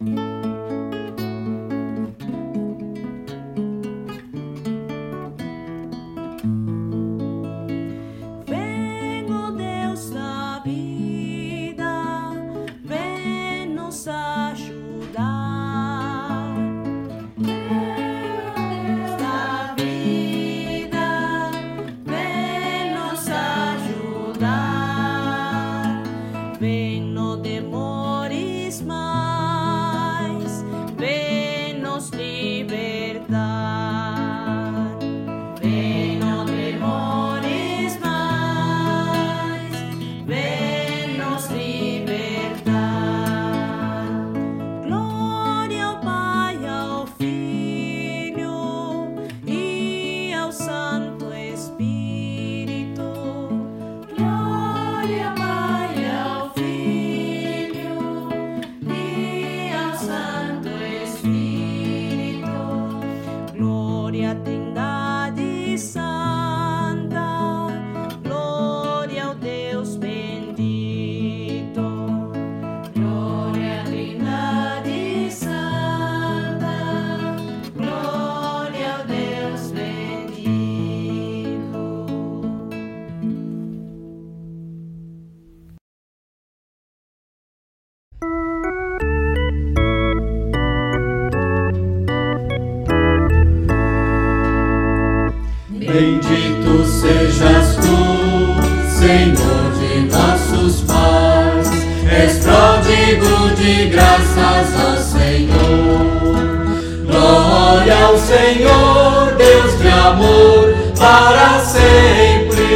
Bendito sejas tu, Senhor de nossos pais, és pródigo de graças ao Senhor. Glória ao Senhor, Deus de amor, para sempre.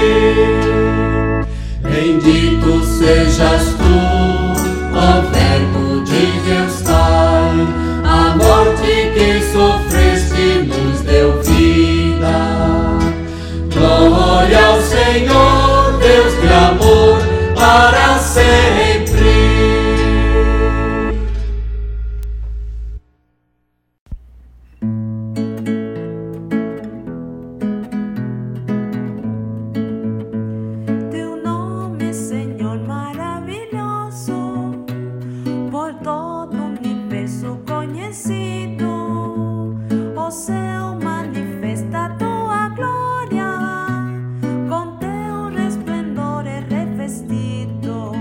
Bendito sejas tu, ó Verbo de Deus Pai, a morte que sofreste nos deu vida. Glória ao Senhor, Deus de amor, para sempre. Teu nome, Senhor, maravilhoso, por todo o universo conhecido. O céu manifesta a tua glória, com teu resplendor é revestido.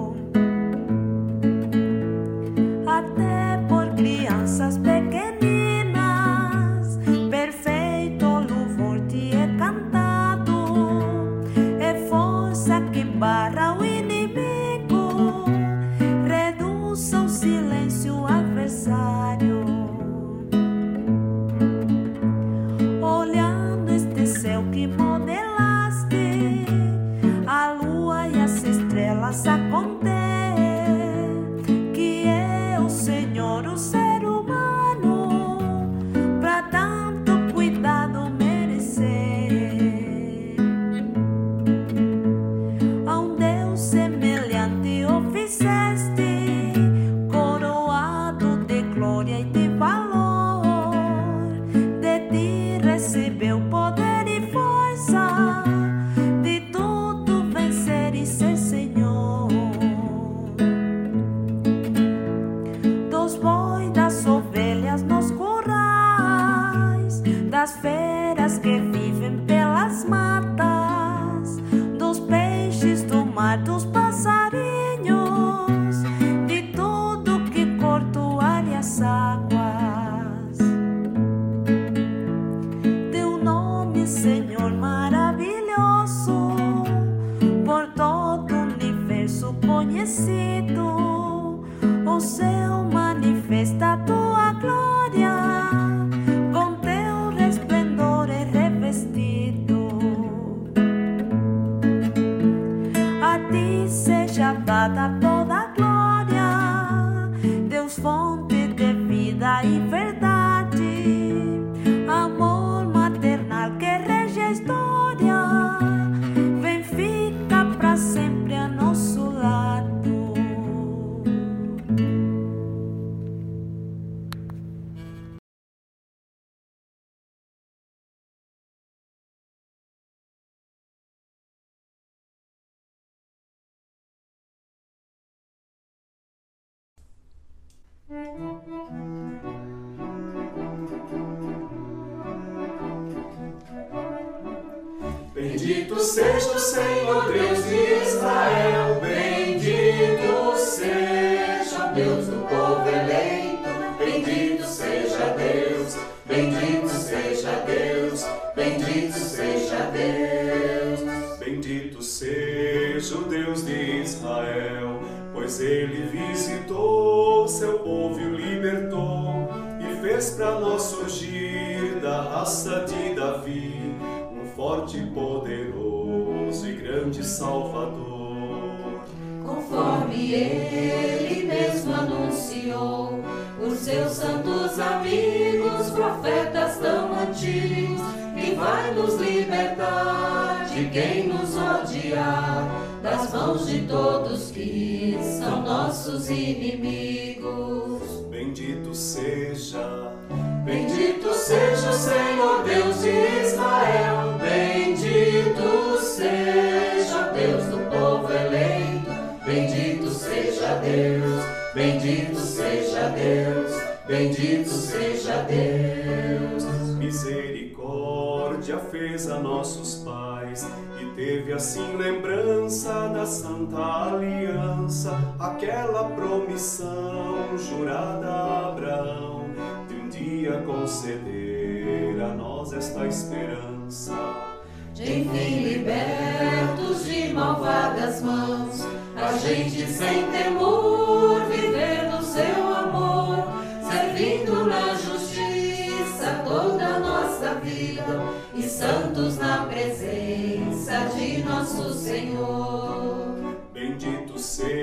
Até por crianças pequeninas, perfeito louvor te é cantado. É força que barra o inimigo, reduz ao silêncio o adversário. Olhando este céu que modelaste, a lua e as estrelas a conter, que é o Senhor, o ser humano, pra tanto cuidado merecer. A um Deus semelhante o fizeste, coroado de glória e de valor. De ti recebeu poder e força, de tudo vencer e ser Senhor. Dos bois, das ovelhas nos currais, das feras que vivem pelas matas, dos peixes do mar, dos passarinhos, de tudo que cortoalha as águas. Teu nome, Senhor, maravilhoso, por todo o universo conhecido. O céu manifesta a tua glória, com teu resplendor é revestido. A ti seja dada toda a glória, Deus, fonte de vida e verdade, amor maternal que rege a história, vem fica pra sempre a nosso lado. 「 Bendito sejas tu, Senhor de nossos pais, és pródigo de graças ao Senhor. Glória ao Senhor, Deus de amor, para sempre. Bendito sejas tu, ó Verbo de Deus Pai, a morte que sofreste nos deu vida. Glória ao Senhor, Deus de amor, para sempre. Bendito seja o Senhor Deus de Israel, bendito seja o Deus do povo eleito, bendito seja Deus, bendito seja Deus, bendito seja Deus. Bendito seja o Deus de Israel, pois ele visitou seu povo e o libertou, e fez para nós surgir da raça de Davi forte, poderoso e grande Salvador. Conforme ele mesmo anunciou, os seus santos amigos, profetas tão antigos, que vai nos libertar de quem nos odiar, das mãos de todos que são nossos inimigos. Bendito seja o Senhor Deus de Israel, bendito seja Deus do povo eleito, bendito seja Deus, bendito seja Deus, bendito seja Deus. Misericórdia fez a nossos pais, e teve assim lembrança da santa aliança, aquela promissão jurada a Abraão, de um dia conceder a nós esta esperança. De enfim libertos de malvadas mãos, a gente sem temor viver no seu amor, servindo na justiça toda a nossa vida, e santos na presença de nosso Senhor. Bendito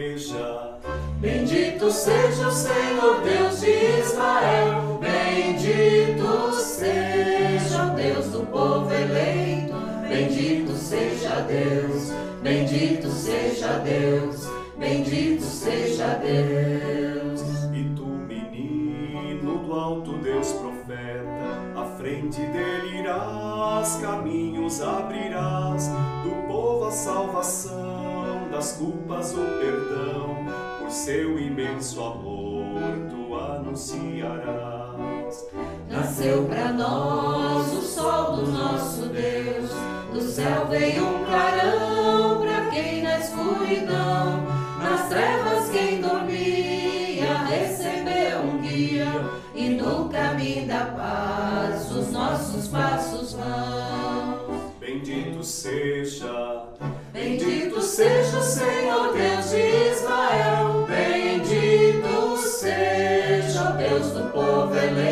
seja o Senhor Deus de Israel, bendito seja o Deus do povo eleito, bendito seja Deus, bendito seja Deus, bendito seja Deus. E tu, menino do alto Deus profeta, à frente dele irás, caminhos abrirás, do povo a salvação, das culpas o perdão, por seu imenso amor tu anunciarás. Nasceu pra nós o sol do nosso Deus, do céu veio um clarão pra quem na escuridão, nas trevas quem dormia recebeu um guia, e no caminho da paz os nossos passos vão. Bendito seja o Senhor Deus de Israel, bendito seja o Deus do povo eleito,